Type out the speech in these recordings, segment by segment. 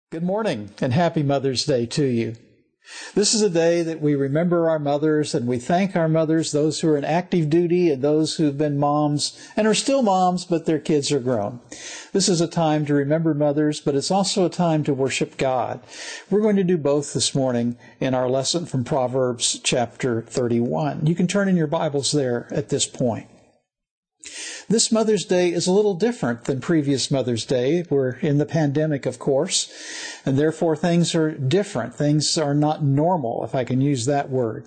Good morning and happy Mother's Day to you. This is a day that we remember our mothers and we thank our mothers, those who are in active duty and those who've been moms and are still moms, but their kids are grown. This is a time to remember mothers, but it's also a time to worship God. We're going to do both this morning in our lesson from Proverbs chapter 31. You can turn in your Bibles there at this point. This Mother's Day is a little different than previous Mother's Day. We're in the pandemic, of course, and therefore things are different. Things are not normal, if I can use that word.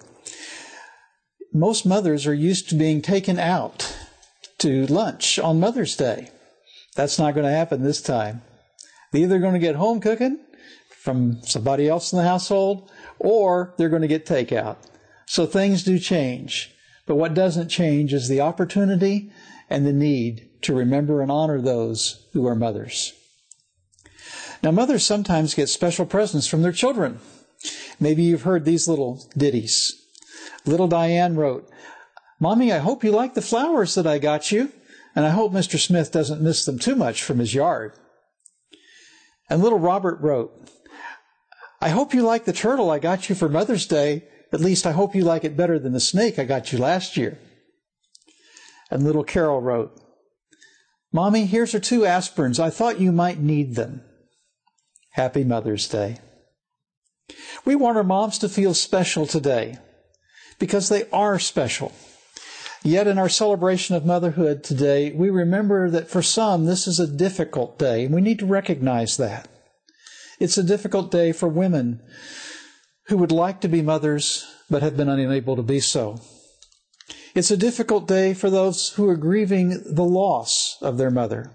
Most mothers are used to being taken out to lunch on Mother's Day. That's not going to happen this time. They're either going to get home cooking from somebody else in the household, or they're going to get takeout. So things do change. But what doesn't change is the opportunity and the need to remember and honor those who are mothers. Now, mothers sometimes get special presents from their children. Maybe you've heard these little ditties. Little Diane wrote, "Mommy, I hope you like the flowers that I got you, and I hope Mr. Smith doesn't miss them too much from his yard." And little Robert wrote, "I hope you like the turtle I got you for Mother's Day. At least I hope you like it better than the snake I got you last year." And little Carol wrote, "Mommy, here's 2 aspirins. I thought you might need them." Happy Mother's Day. We want our moms to feel special today because they are special. Yet in our celebration of motherhood today, we remember that for some this is a difficult day, and we need to recognize that. It's a difficult day for women who would like to be mothers but have been unable to be so. It's a difficult day for those who are grieving the loss of their mother.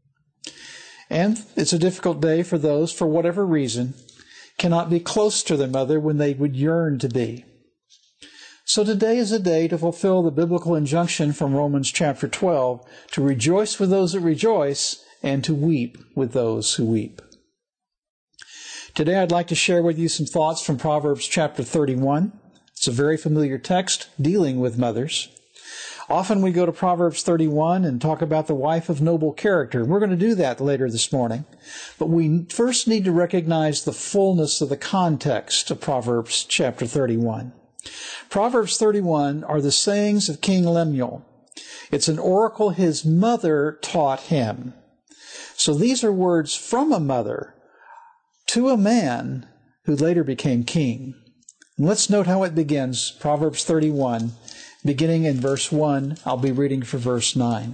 And it's a difficult day for those, for whatever reason, cannot be close to their mother when they would yearn to be. So today is a day to fulfill the biblical injunction from Romans chapter 12, to rejoice with those that rejoice and to weep with those who weep. Today I'd like to share with you some thoughts from Proverbs chapter 31. It's a very familiar text dealing with mothers. Often we go to Proverbs 31 and talk about the wife of noble character. We're going to do that later this morning. But we first need to recognize the fullness of the context of Proverbs chapter 31. Proverbs 31 are the sayings of King Lemuel. It's an oracle his mother taught him. So these are words from a mother to a man who later became king. And let's note how it begins, Proverbs 31, beginning in verse 1. I'll be reading for verse 9.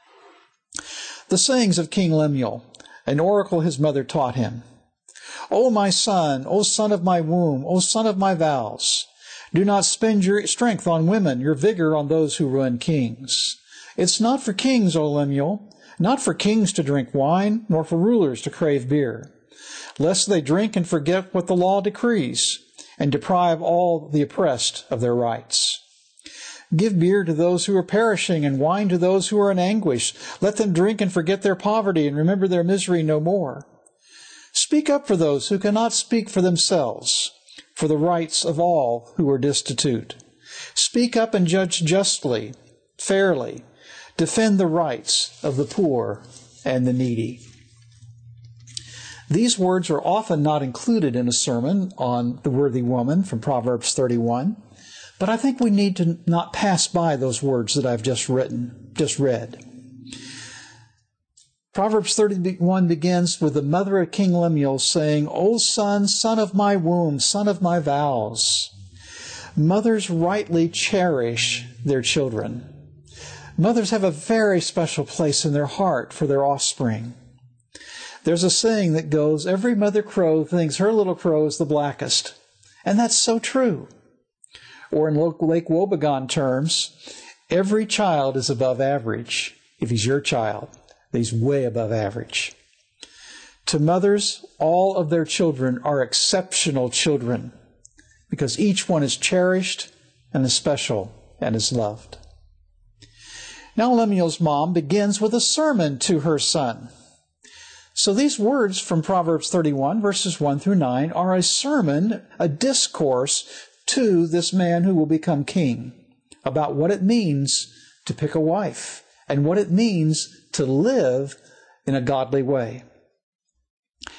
The sayings of King Lemuel, an oracle his mother taught him. O my son, O son of my womb, O son of my vows, do not spend your strength on women, your vigor on those who ruin kings. It's not for kings, O Lemuel, not for kings to drink wine, nor for rulers to crave beer, lest they drink and forget what the law decrees, and deprive all the oppressed of their rights. Give beer to those who are perishing, and wine to those who are in anguish. Let them drink and forget their poverty, and remember their misery no more. Speak up for those who cannot speak for themselves, for the rights of all who are destitute. Speak up and judge justly, fairly. Defend the rights of the poor and the needy. These words are often not included in a sermon on the worthy woman from Proverbs 31, but I think we need to not pass by those words that I've just read. Proverbs 31 begins with the mother of King Lemuel saying, O son, son of my womb, son of my vows. Mothers rightly cherish their children. Mothers have a very special place in their heart for their offspring. There's a saying that goes, every mother crow thinks her little crow is the blackest. And that's so true. Or in Lake Wobegon terms, every child is above average. If he's your child, he's way above average. To mothers, all of their children are exceptional children because each one is cherished and is special and is loved. Now Lemuel's mom begins with a sermon to her son. So these words from Proverbs 31, verses 1 through 9, are a sermon, a discourse to this man who will become king about what it means to pick a wife and what it means to live in a godly way.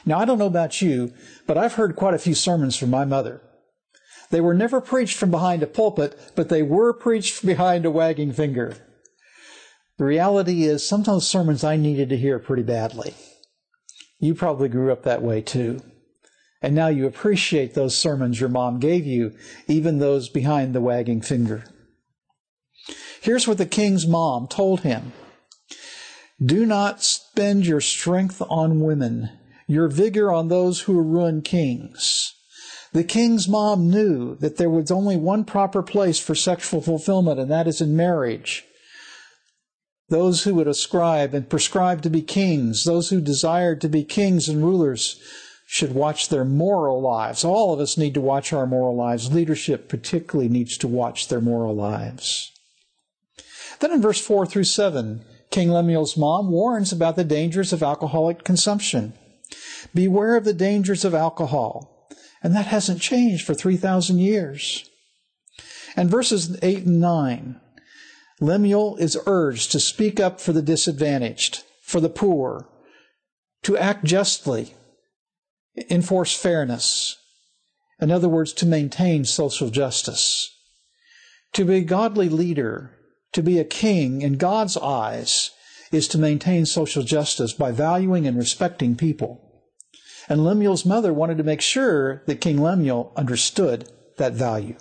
Now, I don't know about you, but I've heard quite a few sermons from my mother. They were never preached from behind a pulpit, but they were preached behind a wagging finger. The reality is, some of those sermons I needed to hear pretty badly. You probably grew up that way too. And now you appreciate those sermons your mom gave you, even those behind the wagging finger. Here's what the king's mom told him. Do not spend your strength on women, your vigor on those who ruin kings. The king's mom knew that there was only one proper place for sexual fulfillment, and that is in marriage. Those who would ascribe and prescribe to be kings, those who desired to be kings and rulers, should watch their moral lives. All of us need to watch our moral lives. Leadership particularly needs to watch their moral lives. Then in verse 4 through 7, King Lemuel's mom warns about the dangers of alcoholic consumption. Beware of the dangers of alcohol. And that hasn't changed for 3,000 years. And verses 8 and 9, Lemuel is urged to speak up for the disadvantaged, for the poor, to act justly, enforce fairness. In other words, to maintain social justice. To be a godly leader, to be a king in God's eyes, is to maintain social justice by valuing and respecting people. And Lemuel's mother wanted to make sure that King Lemuel understood that value.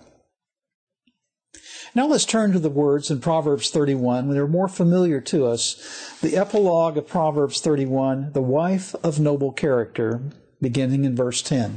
Now let's turn to the words in Proverbs 31. They're more familiar to us. The epilogue of Proverbs 31, the wife of noble character, beginning in verse 10.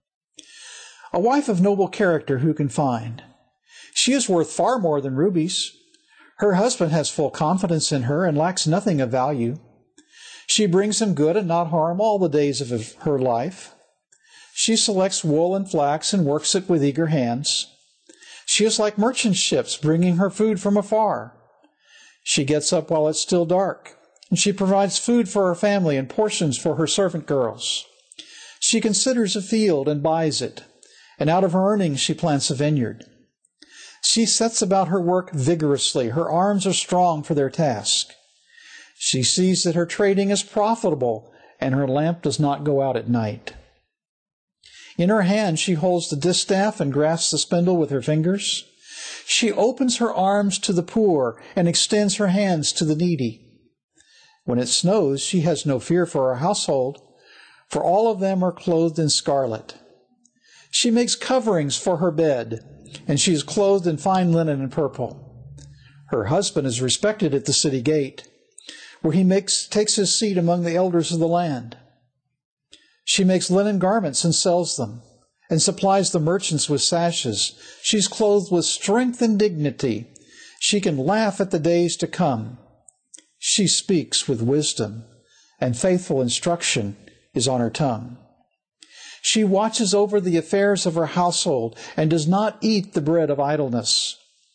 A wife of noble character who can find? She is worth far more than rubies. Her husband has full confidence in her and lacks nothing of value. She brings him good and not harm all the days of her life. She selects wool and flax and works it with eager hands. She is like merchant ships bringing her food from afar. She gets up while it's still dark, and she provides food for her family and portions for her servant girls. She considers a field and buys it, and out of her earnings she plants a vineyard. She sets about her work vigorously. Her arms are strong for their task. She sees that her trading is profitable, and her lamp does not go out at night. In her hand she holds the distaff and grasps the spindle with her fingers. She opens her arms to the poor and extends her hands to the needy. When it snows, she has no fear for her household, for all of them are clothed in scarlet. She makes coverings for her bed, and she is clothed in fine linen and purple. Her husband is respected at the city gate, where he takes his seat among the elders of the land. She makes linen garments and sells them, and supplies the merchants with sashes. She's clothed with strength and dignity. She can laugh at the days to come. She speaks with wisdom, and faithful instruction is on her tongue. She watches over the affairs of her household and does not eat the bread of idleness.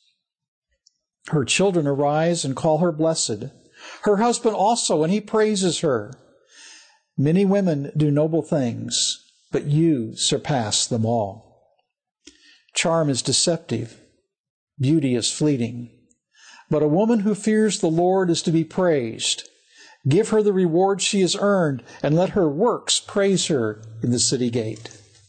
Her children arise and call her blessed. Her husband also, and he praises her. Many women do noble things, but you surpass them all. Charm is deceptive. Beauty is fleeting. But a woman who fears the Lord is to be praised. Give her the reward she has earned, and let her works praise her in the city gate.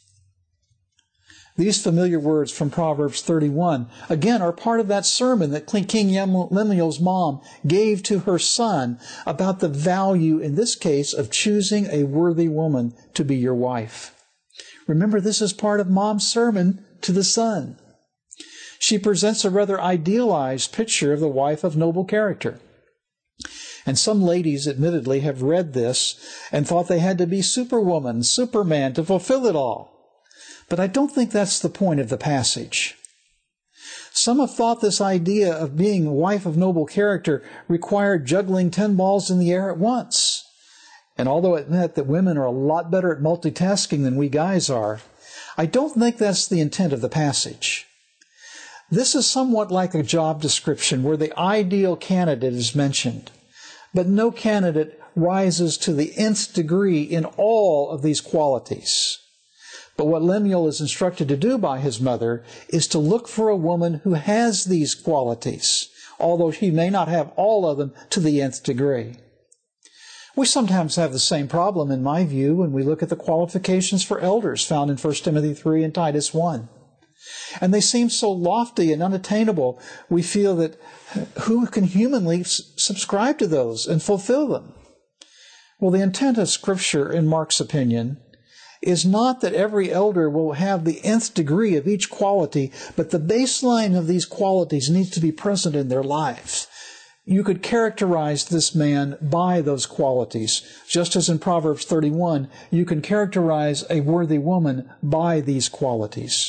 These familiar words from Proverbs 31, again, are part of that sermon that King Lemuel's mom gave to her son about the value, in this case, of choosing a worthy woman to be your wife. Remember, this is part of mom's sermon to the son. She presents a rather idealized picture of the wife of noble character. And some ladies, admittedly, have read this and thought they had to be superwoman, superman to fulfill it all. But I don't think that's the point of the passage. Some have thought this idea of being a wife of noble character required juggling 10 balls in the air at once. And although it meant that women are a lot better at multitasking than we guys are, I don't think that's the intent of the passage. This is somewhat like a job description where the ideal candidate is mentioned, but no candidate rises to the nth degree in all of these qualities. But what Lemuel is instructed to do by his mother is to look for a woman who has these qualities, although she may not have all of them to the nth degree. We sometimes have the same problem, in my view, when we look at the qualifications for elders found in 1 Timothy 3 and Titus 1. And they seem so lofty and unattainable, we feel that who can humanly subscribe to those and fulfill them? Well, the intent of Scripture, in Mark's opinion, is not that every elder will have the nth degree of each quality, but the baseline of these qualities needs to be present in their lives. You could characterize this man by those qualities, just as in Proverbs 31, you can characterize a worthy woman by these qualities.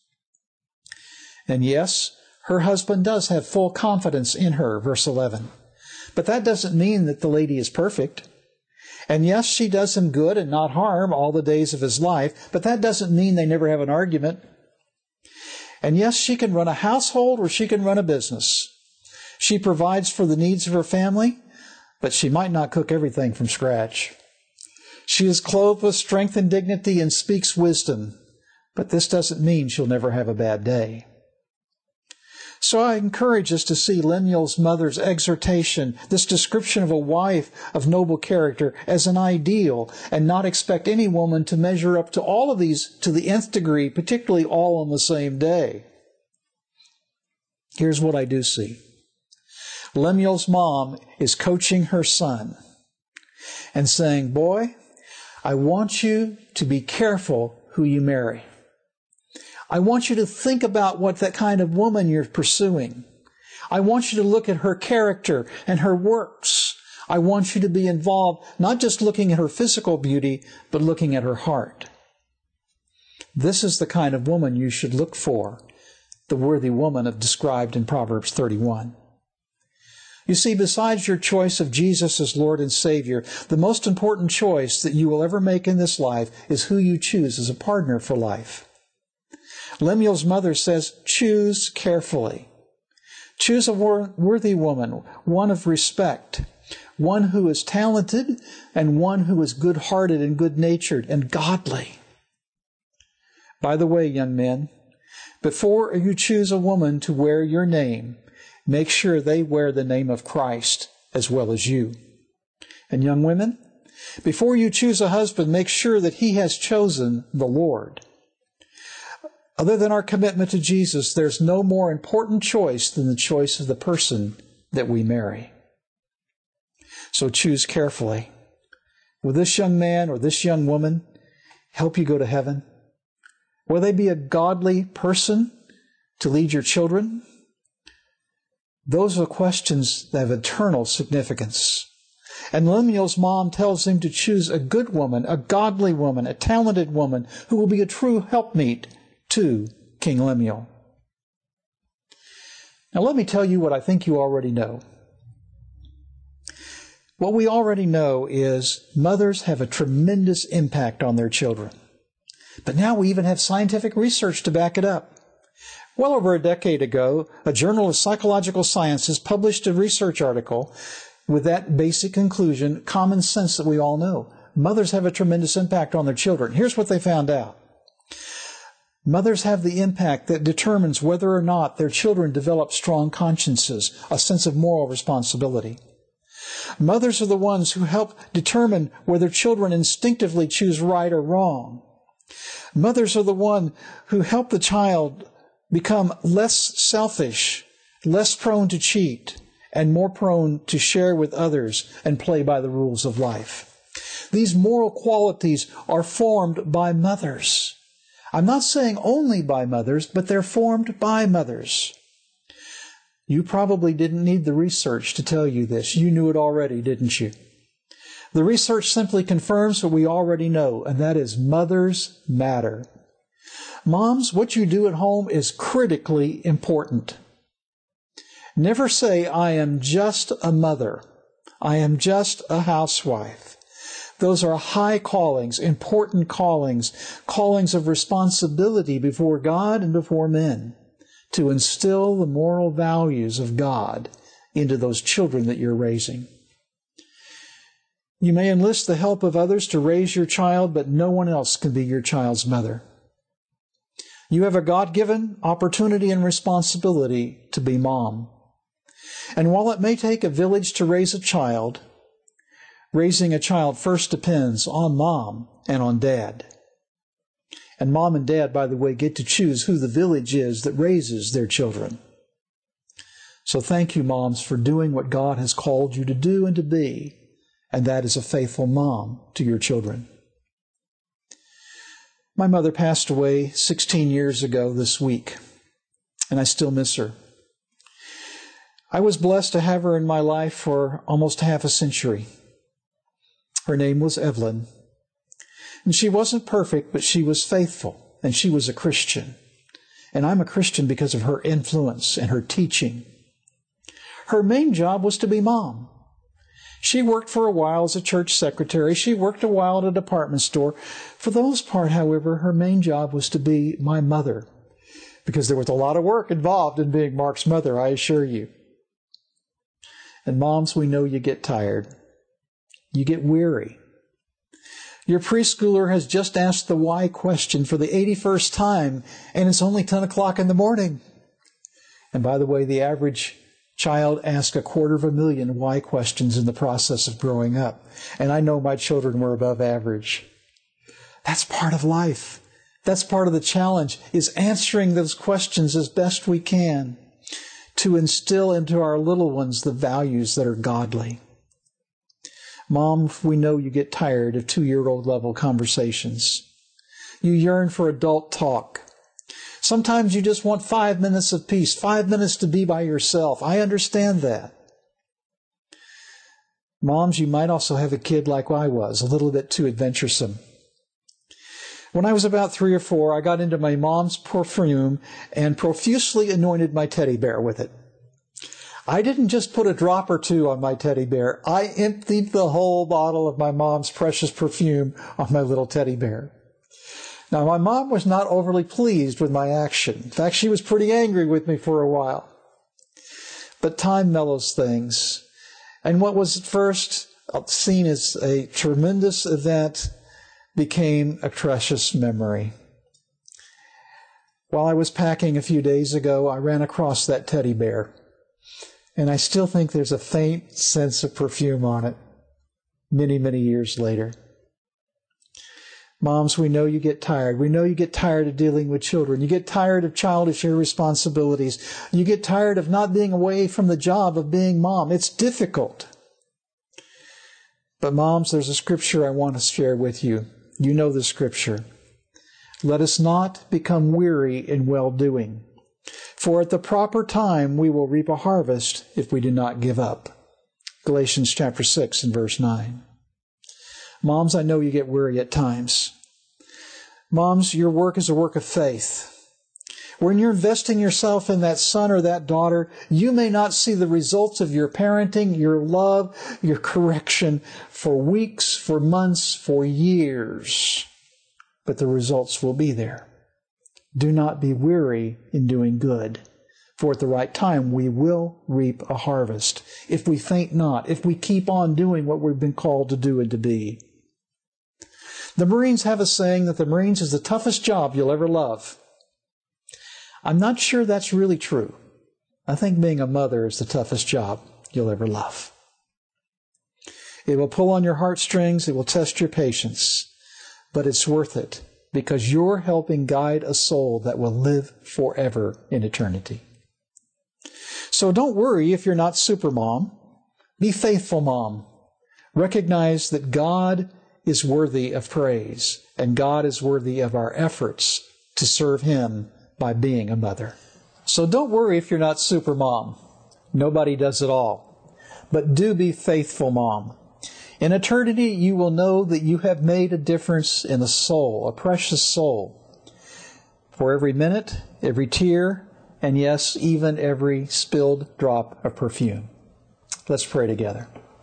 And yes, her husband does have full confidence in her, verse 11. But that doesn't mean that the lady is perfect. And yes, she does him good and not harm all the days of his life, but that doesn't mean they never have an argument. And yes, she can run a household or she can run a business. She provides for the needs of her family, but she might not cook everything from scratch. She is clothed with strength and dignity and speaks wisdom, but this doesn't mean she'll never have a bad day. So I encourage us to see Lemuel's mother's exhortation, this description of a wife of noble character, as an ideal, and not expect any woman to measure up to all of these to the nth degree, particularly all on the same day. Here's what I do see. Lemuel's mom is coaching her son and saying, boy, I want you to be careful who you marry. I want you to think about what that kind of woman you're pursuing. I want you to look at her character and her works. I want you to be involved, not just looking at her physical beauty, but looking at her heart. This is the kind of woman you should look for, the worthy woman described in Proverbs 31. You see, besides your choice of Jesus as Lord and Savior, the most important choice that you will ever make in this life is who you choose as a partner for life. Lemuel's mother says, choose carefully. Choose a worthy woman, one of respect, one who is talented, and one who is good-hearted and good-natured and godly. By the way, young men, before you choose a woman to wear your name, make sure they wear the name of Christ as well as you. And young women, before you choose a husband, make sure that he has chosen the Lord. Other than our commitment to Jesus, there's no more important choice than the choice of the person that we marry. So choose carefully. Will this young man or this young woman help you go to heaven? Will they be a godly person to lead your children? Those are questions that have eternal significance. And Lemuel's mom tells him to choose a good woman, a godly woman, a talented woman who will be a true helpmeet to King Lemuel. Now let me tell you what I think you already know. What we already know is mothers have a tremendous impact on their children. But now we even have scientific research to back it up. Well over a decade ago, a journal of psychological sciences published a research article with that basic conclusion, common sense that we all know. Mothers have a tremendous impact on their children. Here's what they found out. Mothers have the impact that determines whether or not their children develop strong consciences, a sense of moral responsibility. Mothers are the ones who help determine whether children instinctively choose right or wrong. Mothers are the ones who help the child become less selfish, less prone to cheat, and more prone to share with others and play by the rules of life. These moral qualities are formed by mothers. I'm not saying only by mothers, but they're formed by mothers. You probably didn't need the research to tell you this. You knew it already, didn't you? The research simply confirms what we already know, and that is mothers matter. Moms, what you do at home is critically important. Never say, I am just a mother. I am just a housewife. Those are high callings, important callings, callings of responsibility before God and before men, to instill the moral values of God into those children that you're raising. You may enlist the help of others to raise your child, but no one else can be your child's mother. You have a God-given opportunity and responsibility to be mom. And while it may take a village to raise a child, Raising a child first depends on mom and on dad. And mom and dad, by the way, get to choose who the village is that raises their children. So thank you, moms, for doing what God has called you to do and to be, and that is a faithful mom to your children. My mother passed away 16 years ago this week, and I still miss her. I was blessed to have her in my life for almost half a century. Her name was Evelyn. And she wasn't perfect, but she was faithful, and she was a Christian. And I'm a Christian because of her influence and her teaching. Her main job was to be mom. She worked for a while as a church secretary. She worked a while at a department store. For the most part, however, her main job was to be my mother, because there was a lot of work involved in being Mark's mother, I assure you. And moms, we know you get tired. You get weary. Your preschooler has just asked the why question for the 81st time, and it's only 10 o'clock in the morning. And by the way, the average child asks 250,000 why questions in the process of growing up. And I know my children were above average. That's part of life. That's part of the challenge, is answering those questions as best we can to instill into our little ones the values that are godly. Mom, we know you get tired of 2-year-old level conversations. You yearn for adult talk. Sometimes you just want 5 minutes of peace, 5 minutes to be by yourself. I understand that. Moms, you might also have a kid like I was, a little bit too adventuresome. When I was about 3 or 4, I got into my mom's perfume and profusely anointed my teddy bear with it. I didn't just put a drop or two on my teddy bear. I emptied the whole bottle of my mom's precious perfume on my little teddy bear. Now, my mom was not overly pleased with my action. In fact, she was pretty angry with me for a while. But time mellows things. And what was at first seen as a tremendous event became a precious memory. While I was packing a few days ago, I ran across that teddy bear. And I still think there's a faint sense of perfume on it many, many years later. Moms, we know you get tired. We know you get tired of dealing with children. You get tired of childish irresponsibilities. You get tired of not being away from the job of being mom. It's difficult. But moms, there's a scripture I want to share with you. You know the scripture. Let us not become weary in well-doing. For at the proper time we will reap a harvest if we do not give up. Galatians chapter 6 and verse 9. Moms, I know you get weary at times. Moms, your work is a work of faith. When you're investing yourself in that son or that daughter, you may not see the results of your parenting, your love, your correction for weeks, for months, for years. But the results will be there. Do not be weary in doing good, for at the right time we will reap a harvest, if we faint not, if we keep on doing what we've been called to do and to be. The Marines have a saying that the Marines is the toughest job you'll ever love. I'm not sure that's really true. I think being a mother is the toughest job you'll ever love. It will pull on your heartstrings, it will test your patience, but it's worth it, because you're helping guide a soul that will live forever in eternity. So don't worry if you're not super mom. Be faithful mom. Recognize that God is worthy of praise, and God is worthy of our efforts to serve Him by being a mother. So don't worry if you're not super mom. Nobody does it all. But do be faithful mom. In eternity, you will know that you have made a difference in a soul, a precious soul. For every minute, every tear, and yes, even every spilled drop of perfume. Let's pray together.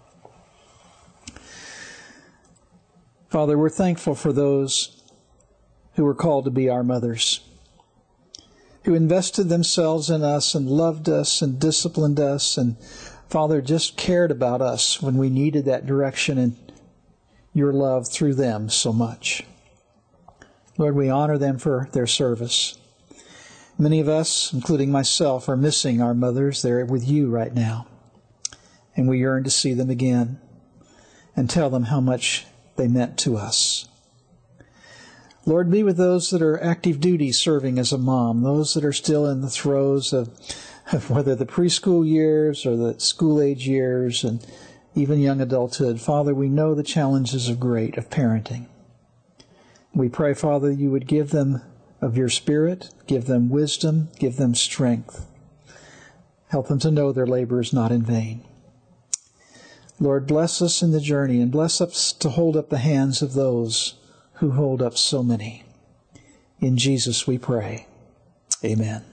Father, we're thankful for those who were called to be our mothers, who invested themselves in us and loved us and disciplined us and, Father, just cared about us when we needed that direction and your love through them so much. Lord, we honor them for their service. Many of us, including myself, are missing our mothers. They're with you right now, and we yearn to see them again. and tell them how much they meant to us. Lord, be with those that are active duty serving as a mom, those that are still in the throes of whether the preschool years or the school age years and even young adulthood. Father, we know the challenges are great of parenting. We pray, Father, you would give them of your Spirit, give them wisdom, give them strength. Help them to know their labor is not in vain. Lord, bless us in the journey and bless us to hold up the hands of those who hold up so many. In Jesus we pray. Amen.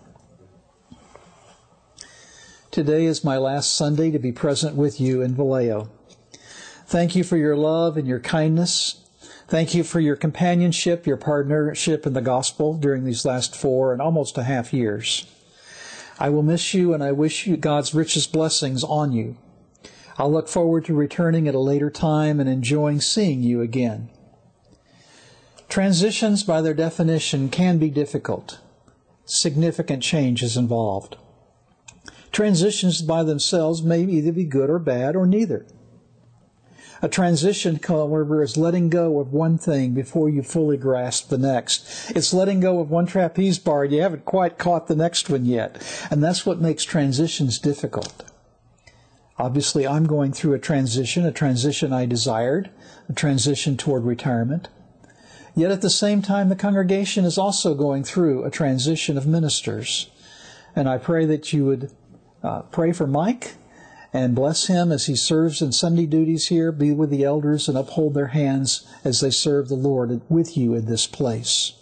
Today is my last Sunday to be present with you in Vallejo. Thank you for your love and your kindness. Thank you for your companionship, your partnership in the gospel during these last 4 and almost a half years. I will miss you, and I wish you God's richest blessings on you. I'll look forward to returning at a later time and enjoying seeing you again. Transitions, by their definition, can be difficult. Significant change is involved. Transitions by themselves may either be good or bad, or neither. A transition, however, is letting go of one thing before you fully grasp the next. It's letting go of one trapeze bar and you haven't quite caught the next one yet. And that's what makes transitions difficult. Obviously, I'm going through a transition I desired, a transition toward retirement. Yet at the same time, the congregation is also going through a transition of ministers. And I pray that you would pray for Mike and bless him as he serves in Sunday duties here, be with the elders and uphold their hands as they serve the Lord with you in this place.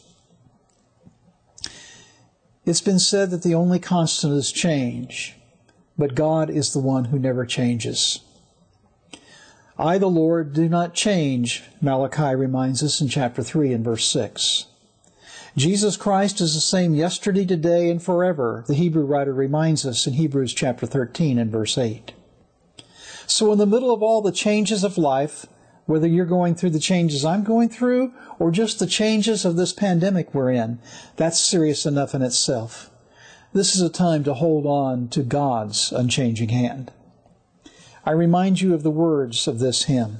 It's been said that the only constant is change, but God is the one who never changes. I, the Lord, do not change, Malachi reminds us in chapter 3 and verse 6. Jesus Christ is the same yesterday, today, and forever, the Hebrew writer reminds us in Hebrews chapter 13 and verse 8. So in the middle of all the changes of life, whether you're going through the changes I'm going through or just the changes of this pandemic we're in, that's serious enough in itself. This is a time to hold on to God's unchanging hand. I remind you of the words of this hymn.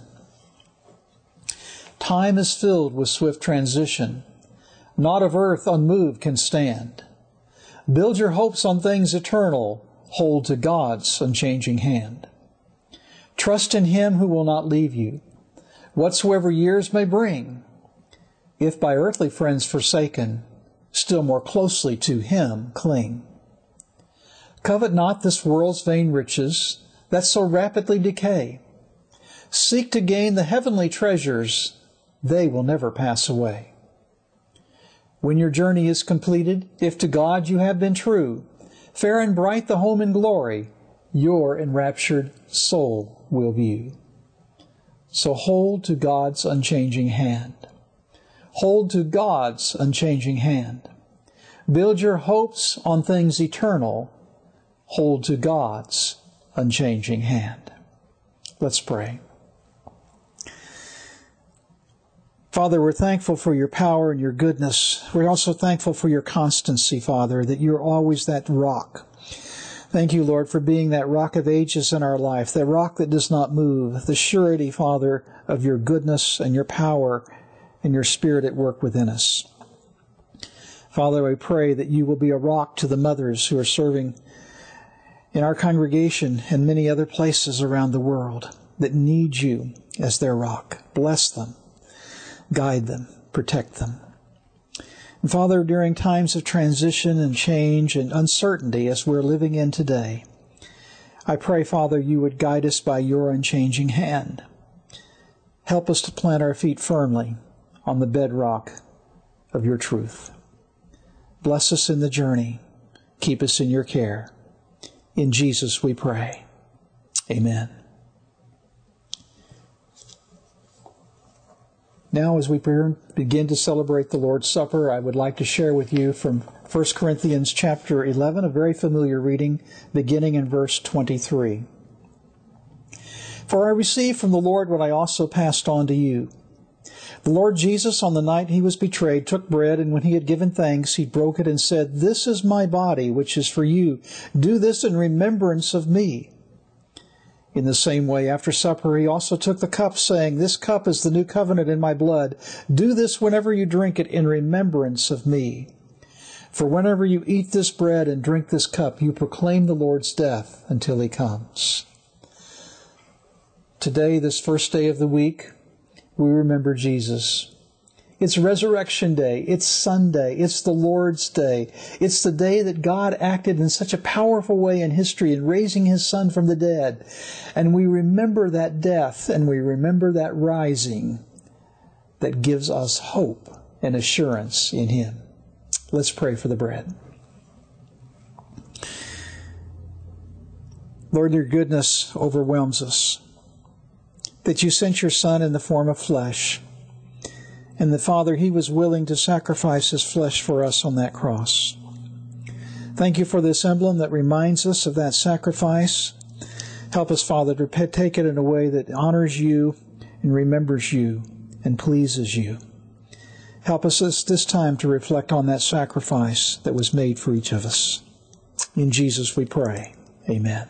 Time is filled with swift transition. Naught of earth unmoved can stand. Build your hopes on things eternal. Hold to God's unchanging hand. Trust in Him who will not leave you, whatsoever years may bring. If by earthly friends forsaken, still more closely to Him cling. Covet not this world's vain riches that so rapidly decay. Seek to gain the heavenly treasures, they will never pass away. When your journey is completed, if to God you have been true, fair and bright the home in glory, your enraptured soul will view. So hold to God's unchanging hand. Hold to God's unchanging hand. Build your hopes on things eternal. Hold to God's unchanging hand. Let's pray. Father, we're thankful for your power and your goodness. We're also thankful for your constancy, Father, that you're always that rock. Thank you, Lord, for being that rock of ages in our life, that rock that does not move, the surety, Father, of your goodness and your power and your Spirit at work within us. Father, I pray that you will be a rock to the mothers who are serving in our congregation and many other places around the world that need you as their rock. Bless them, guide them, protect them. And Father, during times of transition and change and uncertainty as we're living in today, I pray, Father, you would guide us by your unchanging hand. Help us to plant our feet firmly on the bedrock of your truth. Bless us in the journey. Keep us in your care. In Jesus we pray. Amen. Now, as we begin to celebrate the Lord's Supper, I would like to share with you from 1 Corinthians chapter 11, a very familiar reading, beginning in verse 23. For I received from the Lord what I also passed on to you. The Lord Jesus, on the night he was betrayed, took bread, and when he had given thanks, he broke it and said, This is my body, which is for you. Do this in remembrance of me. In the same way, after supper, he also took the cup, saying, "This cup is the new covenant in my blood. Do this whenever you drink it in remembrance of me. For whenever you eat this bread and drink this cup, you proclaim the Lord's death until he comes." Today, this first day of the week, we remember Jesus. It's Resurrection Day. It's Sunday. It's the Lord's Day. It's the day that God acted in such a powerful way in history in raising His Son from the dead. And we remember that death and we remember that rising that gives us hope and assurance in Him. Let's pray for the bread. Lord, your goodness overwhelms us. That you sent your Son in the form of flesh. And the Father, He was willing to sacrifice His flesh for us on that cross. Thank you for this emblem that reminds us of that sacrifice. Help us, Father, to take it in a way that honors you and remembers you and pleases you. Help us this time to reflect on that sacrifice that was made for each of us. In Jesus we pray. Amen.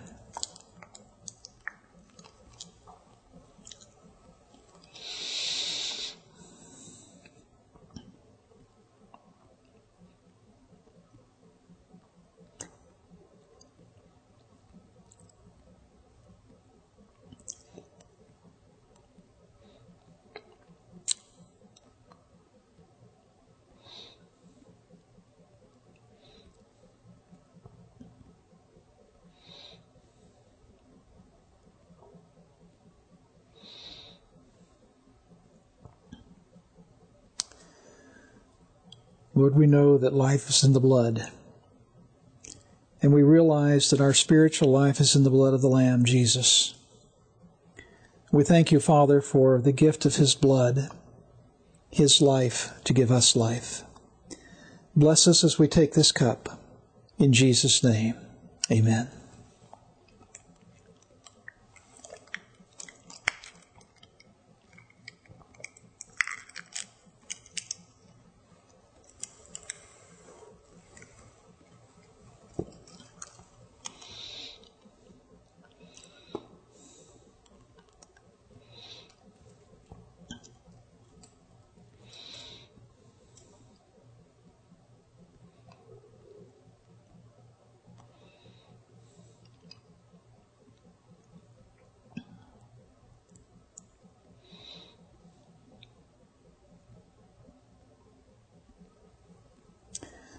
Lord, we know that life is in the blood. And we realize that our spiritual life is in the blood of the Lamb, Jesus. We thank you, Father, for the gift of His blood, His life to give us life. Bless us as we take this cup. In Jesus' name, amen.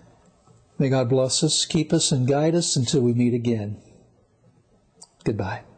May God bless us, keep us, and guide us until we meet again. Goodbye.